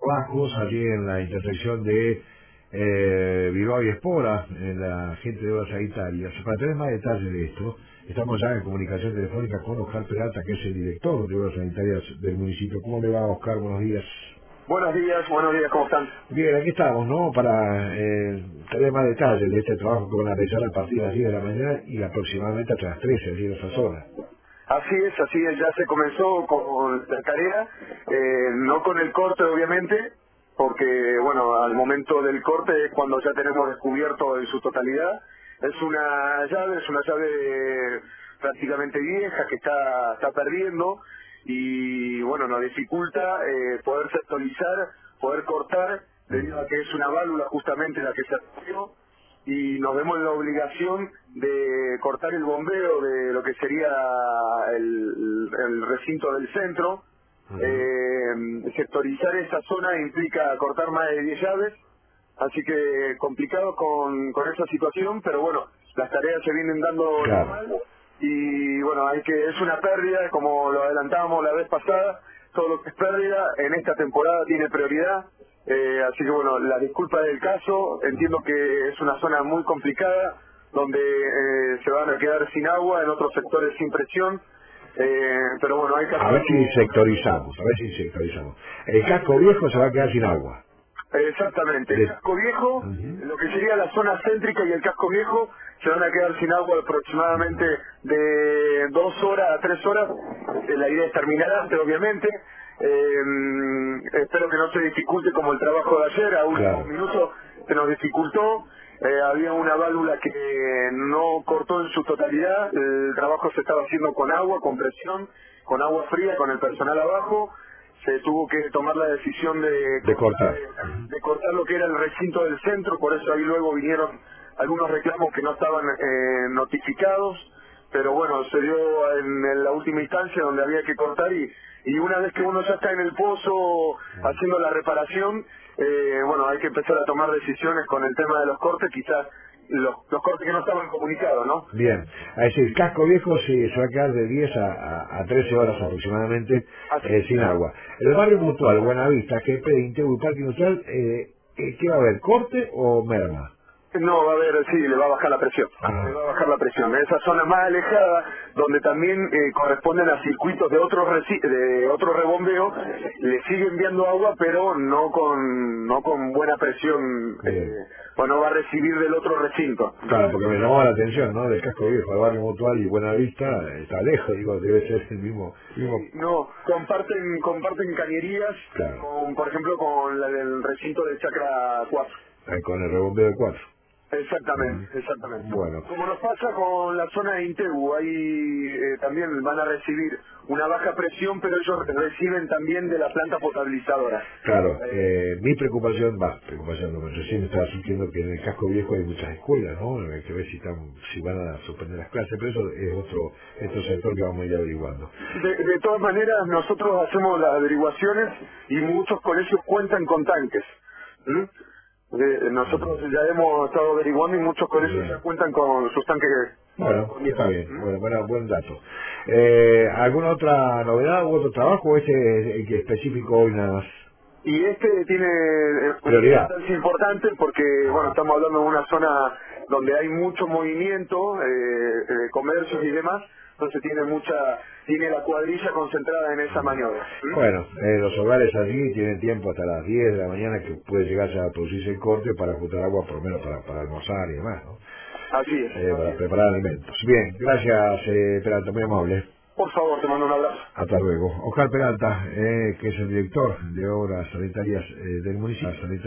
trabajos allí en la intersección de Bilbao y Espora, en la gente de obras sanitarias. Para tener más detalles de esto, estamos ya en comunicación telefónica con Oscar Peralta, que es el director de obras sanitarias del municipio. ¿Cómo le va, Oscar? Buenos días. Buenos días, ¿cómo están? Bien, aquí estamos, ¿no? Para tener más detalles de este trabajo que van a realizar a partir de las 10 de la mañana y aproximadamente hasta las 13, allí en esa zona. Así es, ya se comenzó con la tarea, no con el corte obviamente, porque bueno, al momento del corte es cuando ya tenemos descubierto en su totalidad. Es una llave prácticamente vieja que está perdiendo y bueno, nos dificulta poder sectorizar, poder cortar, debido a que es una válvula justamente la que se rompió, y nos vemos en la obligación de cortar el bombeo de lo que sería el recinto del centro. Sectorizar esa zona implica cortar más de 10 llaves, así que complicado con esa situación, pero bueno, las tareas se vienen dando normal, y bueno, es una pérdida, como lo adelantábamos la vez pasada, todo lo que es pérdida en esta temporada tiene prioridad. Así que bueno, la disculpa del caso, entiendo que es una zona muy complicada, donde se van a quedar sin agua, en otros sectores sin presión, pero bueno, hay que A ver si sectorizamos. El casco viejo se va a quedar sin agua. Exactamente, el casco viejo, lo que sería la zona céntrica y el casco viejo, se van a quedar sin agua aproximadamente de 2 horas a 3 horas. La idea es terminar antes, obviamente. Espero que no se dificulte como el trabajo de ayer, a últimos minutos se nos dificultó. Había una válvula que no cortó en su totalidad, el trabajo se estaba haciendo con agua, con presión, con agua fría, con el personal abajo. Se tuvo que tomar la decisión de cortar lo que era el recinto del centro, por eso ahí luego vinieron algunos reclamos que no estaban notificados, pero bueno, se dio en la última instancia donde había que cortar, y una vez que uno ya está en el pozo haciendo la reparación, bueno, hay que empezar a tomar decisiones con el tema de los cortes, quizás los cortes que no estaban comunicados, ¿no? Bien, es decir, el casco viejo se va a quedar de 10 a 13 horas aproximadamente sin agua. El barrio Mutual, Buenavista, GP, Integu y Parque Industrial, ¿qué va a haber, corte o merma? No, va a haber, sí, le va a bajar la presión. Le va a bajar la presión. Esa zona más alejada, donde también corresponden a circuitos de otro rebombeo, le sigue enviando agua, pero no con buena presión. Bueno, va a recibir del otro recinto. Claro, porque me llamaba la atención, ¿no? Del casco viejo, el barrio Mutual y Buenavista, está lejos, digo, debe ser el mismo. No, comparten cañerías, por ejemplo, con el recinto del Chacra 4. Con el rebombeo de 4. Exactamente. Bueno. Como nos pasa con la zona de Integu, ahí también van a recibir una baja presión, pero ellos reciben también de la planta potabilizadora. Claro, mi preocupación, no, recién estaba sintiendo que en el casco viejo hay muchas escuelas, ¿no? Hay que ver si van a suspender las clases, pero eso es otro sector que vamos a ir averiguando. De todas maneras, nosotros hacemos las averiguaciones y muchos colegios cuentan con tanques. Nosotros ya hemos estado averiguando y muchos colegios ya cuentan con sus tanques. Bueno, está bien, buen dato. ¿Alguna otra novedad u otro trabajo? ¿Este es específico hoy nada más? Y este tiene prioridad. Es importante porque, bueno, estamos hablando de una zona donde hay mucho movimiento, comercios y demás, entonces tiene la cuadrilla concentrada en esa maniobra. Bueno, los hogares allí tienen tiempo hasta las 10 de la mañana que puede llegarse a producirse el corte para juntar agua, por lo menos para almorzar y demás, ¿no? Así es. Para preparar alimentos. Bien, gracias, Peralta, muy amable. Por favor, te mando un abrazo. Hasta luego. Oscar Peralta, que es el director de obras sanitarias del municipio.